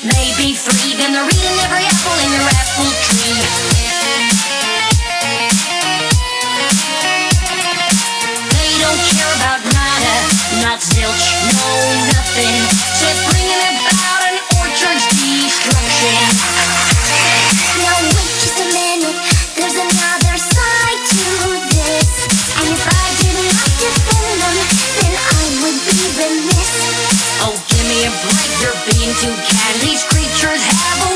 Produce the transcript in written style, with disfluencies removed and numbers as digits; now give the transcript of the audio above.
They be free, then they're eating every apple in your apple tree. They don't care about nada, not zilch, no nothing. Just bringing about an orchard's destruction. Now wait just a minute, there's another side to this. And if I did not defend them, then I would be remiss. Oh, give me a break, you're being too catty. These creatures have a